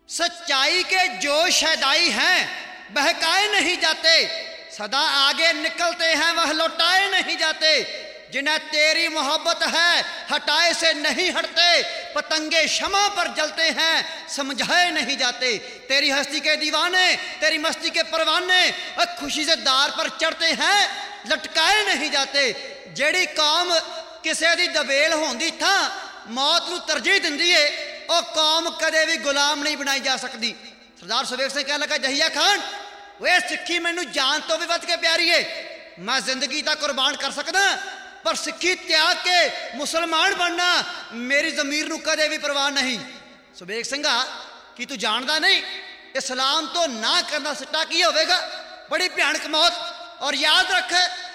सच्चाई के जो शैदाई हैं बहकाए नहीं जाते, सदा आगे निकलते हैं वह लौटाए नहीं जाते। जिन्हें तेरी मोहब्बत है हटाए से नहीं हटते, पतंगे शमा पर जलते हैं समझाए नहीं जाते। तेरी हस्ती के दीवाने तेरी मस्ती के परवाने और खुशी से दार पर चढ़ते हैं लटकाए नहीं जाते। जेड़ी कौम किसी दी दबेल होंदी था मौत नूं तरजीह दिंदी है, और कौम कदे भी गुलाम नहीं बनाई जा सकती। सरदार सुबेग सिंह कहने लगा जहिया खान वे सिक्खी मैनू जान तो भी वध के प्यारी है, मैं जिंदगी दा कुर्बान कर सकदा, पर सिक्खी त्याग के मुसलमान बनना मेरी जमीर नू कदे भी परवाह नहीं। सुबेग सिंघा की तू जानदा नहीं इस्लाम तो ना करना सिट्टा की होवेगा, बड़ी भयानक मौत। और याद रख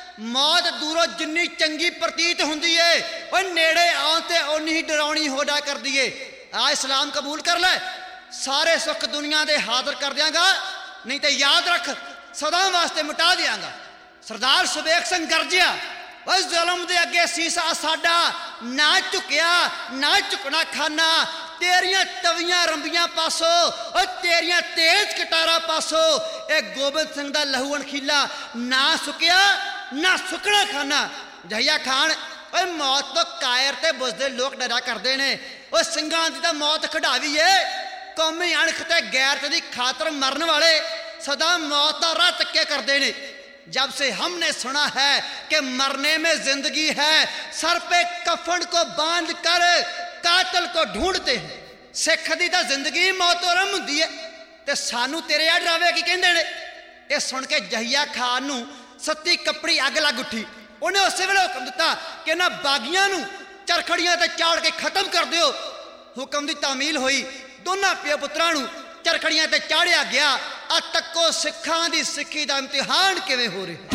मौत दूरों जिन्नी चंगी प्रतीत हुंदी है और नेड़े आउण ते उन्नी ही डरावनी हो जा कर दिए। आ इस्लाम कबूल कर ले, सारे सुख दुनिया दे हाजिर कर दियांगा, नहीं तो याद रख सदा वास्ते मिटा दियांगा। सरदार सुबेग सिंह गरजिया उस जुल्म दे अगे सीसा साडा ना झुकिया ना झुकना खाना, तेरियां तवियां रंबियां पासो और तेरियां तेज कटारा पासो ए गोबिंद सिंह दा लहू अणखीला ना सुकिया ना सुकना खाना। जहिया खान ओए मौत तो कायर ते बुझदे लोग डरा करते ने, ओए सिंघां दी तां मौत खड़ावी है। कौमी अणख ते गैरत दी खातर मरन वाले सदा मौत दा राह तक्के करते ने। जब से हमने सुना है कि मरने में जिंदगी है, सर पे कफन को बांध कर कातल को ढूंढते हैं। सिख दी तां जिंदगी मौत तो रम हुंदी है ते सानू तेरे आ डरावे की कहंदे ने। ये सुन के जहिया खान नू सत्ती कपड़ी अग लग उठी। उन्हें उस वेले हुक्म दिता कि इन्हां बागियां नू चरखड़ियां ते चाड़ के खत्म कर दिओ। हुक्म दी तामील हुई, दोनों पिओ पुत्रां नू चरखड़ियां ते चाड़िया गया। आ तक्को सिखां दी सिक्खी दा इम्तिहान किवें हो रहा।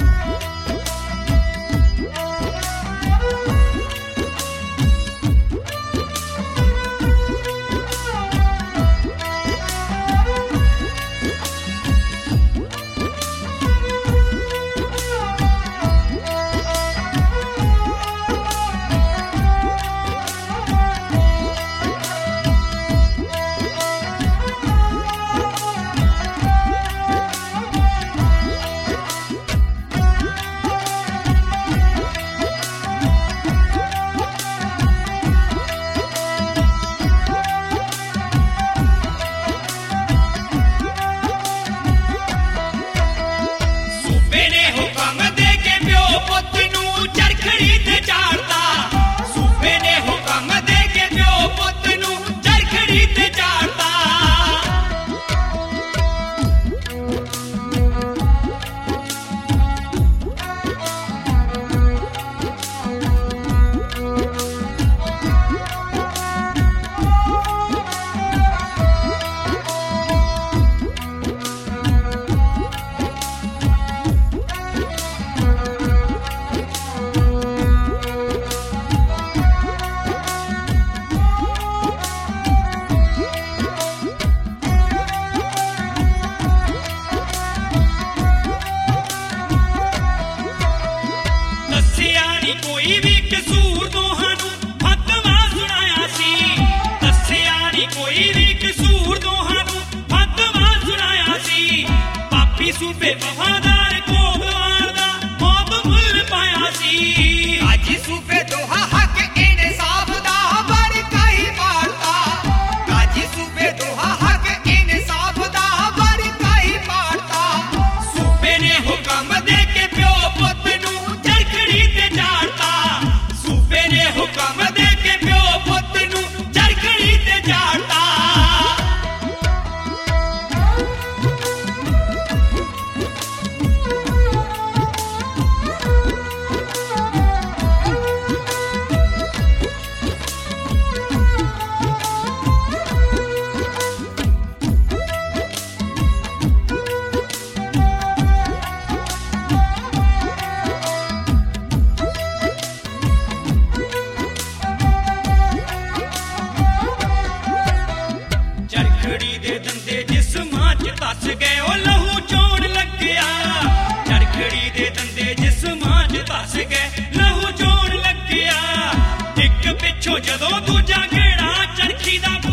जदों दूजा घेड़ा चरखी दा